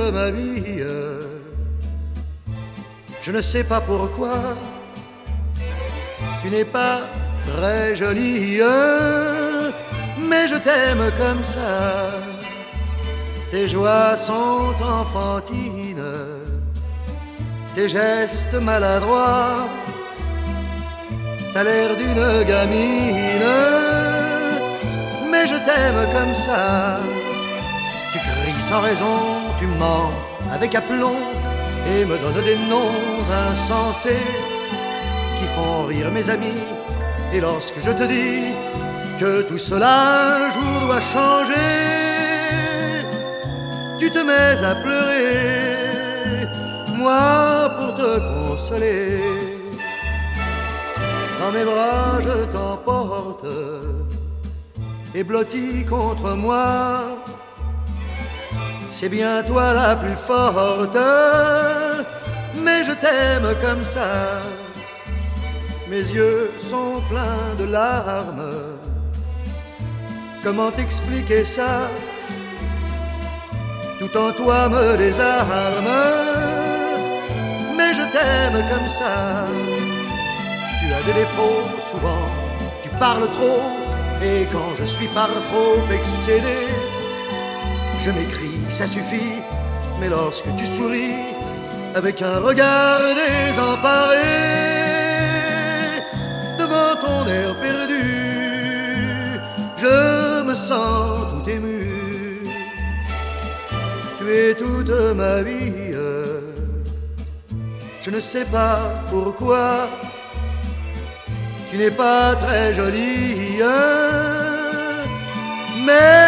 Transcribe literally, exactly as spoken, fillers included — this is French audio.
de ma vie. Je ne sais pas pourquoi tu n'es pas très jolie, mais je t'aime comme ça. Tes joies sont enfantines, tes gestes maladroits, t'as l'air d'une gamine, mais je t'aime comme ça. Tu cries sans raison, tu mens avec aplomb et me donnes des noms insensés qui font rire mes amis. Et lorsque je te dis que tout cela un jour doit changer, tu te mets à pleurer, moi pour te consoler. Dans mes bras je t'emporte et blotti contre moi, c'est bien toi la plus forte, mais je t'aime comme ça. Mes yeux sont pleins de larmes, comment t'expliquer ça? Tout en toi me désarme, mais je t'aime comme ça. Tu as des défauts, souvent tu parles trop, et quand je suis par trop excédé, je m'écris, ça suffit, mais lorsque tu souris, avec un regard désemparé, devant ton air perdu, je me sens tout ému. Tu es toute ma vie, je ne sais pas pourquoi. Tu n'es pas très jolie, mais